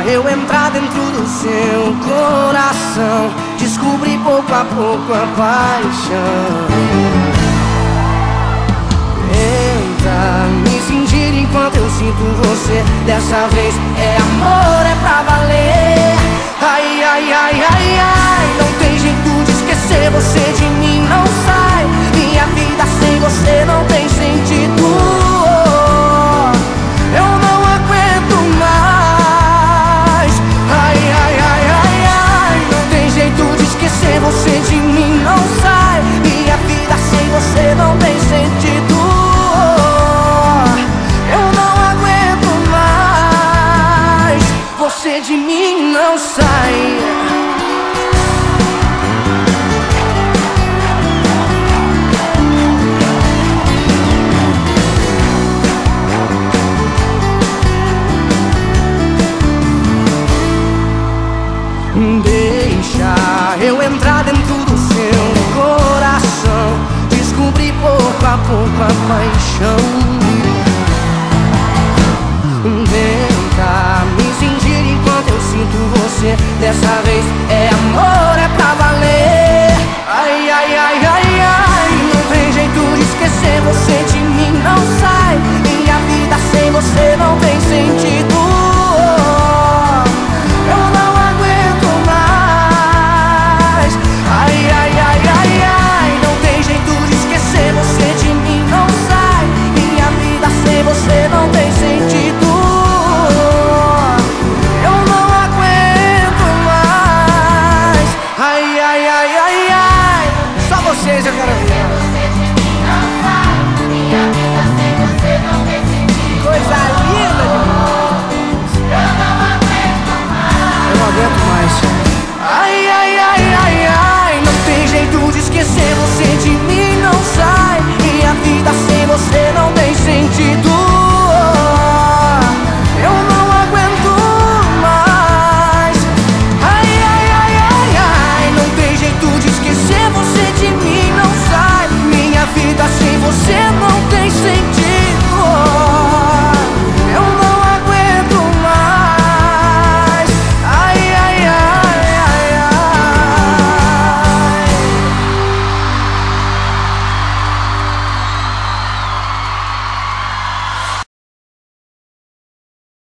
eu entrar dentro do seu coração, descobri pouco a pouco a paixão. Tenta me sentir enquanto eu sinto você. Dessa vez é amor, é pra valer. Ai, ai, ai, ai, ai, não tem jeito de esquecer você de mim, não sai. Minha vida sem você não tem sentido. Eu não aguento mais. Ai, ai, ai, ai, ai, não tem jeito de esquecer você de mim, não sai. Minha vida sem você não tem sentido. Eu não aguento mais. Você de mim não sai. Deixa eu entrar dentro do seu coração, descobrir pouco a pouco a paixão. Tenta me sentir enquanto eu sinto você. Dessa vez é amor, é pra valer. Ai, ai, ai, ai, ai, não tem jeito de esquecer você de mim, não sai. Minha vida sem você não tem sentido. Você não tem sentido.